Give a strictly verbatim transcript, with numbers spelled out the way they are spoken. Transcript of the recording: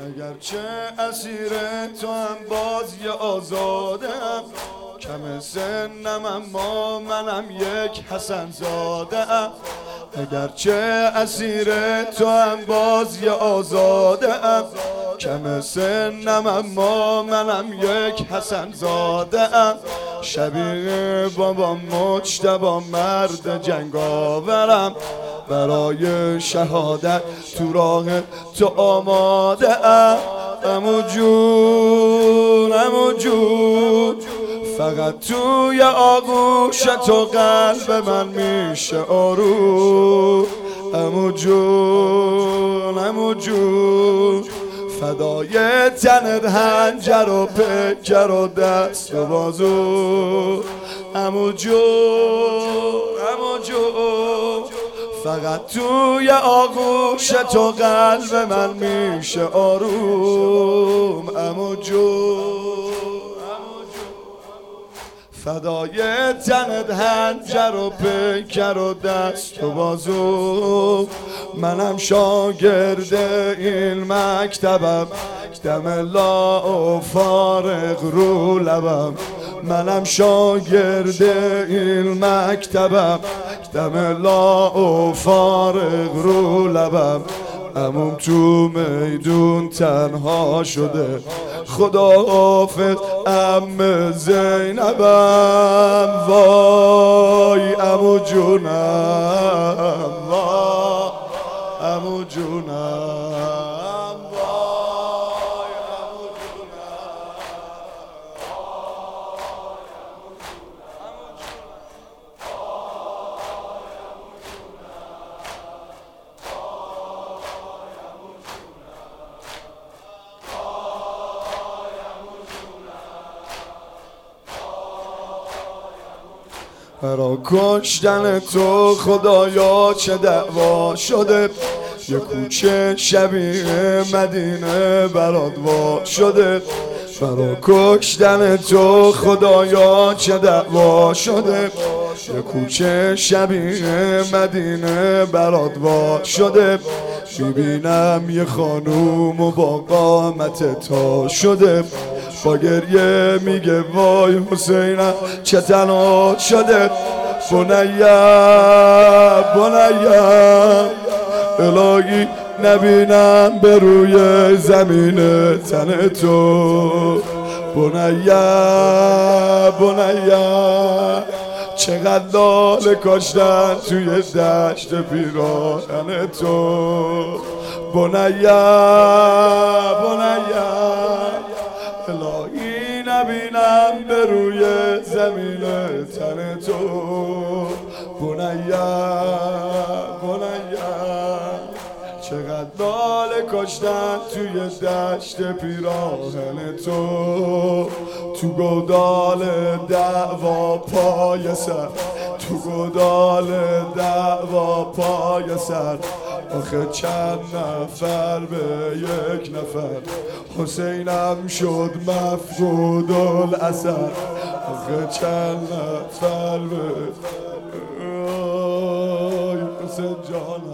اگرچه اسیر تو هم باز یه آزادم، کم سنم اما منم یک حسن زادم. اگرچه اسیر تو هم باز یه آزادم، کم سنم اما منم یک حسن زادم. شبیه بابا مجتبی مرد جنگاورم، برای شهادت تو راه تو آماده ام. عمو جون عمو جون، فقط توی آغوش تو قلب من میشه آروم. عمو جون عمو جون، فدای تنت هنجر و پیکر و دست و بازو. عمو جون عمو جون، فقط توی آغوش تو قلب من میشه آروم. عمو جون فدای تنت هنجر و پیکر و دست و بازو. منم شاگرد این مکتبم، دم لا و فارغ رو لبم. منم شاگرد این مکتبم، دم لا و فارغ رو لبم. عموم تو میدون تنها شده، خدا حافظ عم زینبم. وای عمو جونم، وای عمو جونم، وای عمو برا کشتن تو خدایا چه دعوا شده، یه کوچه شبیه مدینه برات وا شده. برا کشتن تو خدایا چه دعوا شده، یه کوچه شبیه مدینه برات وا شده. میبینم یه خانوم و با قامت تا شده، با گریه میگه وای حسینم چه تنها شده. بنیم بنیم الهی نبینم به روی زمین تن تو. بنیم بنیم چقدر لاله کاشتن توی دشت پیراهن تو. بنیم بنیم الهی نبینم به روی زمین تن تو. بنیم بنیم چقدر لاله کاشتن توی دشت پیراهن تو. تو گودال دعوا پای سر، تو گودال دعوا پای سر. آخه چند نفر به یک نفر، حسینم شد مفقود الاثر. آخه چند نفر به حسین جانم.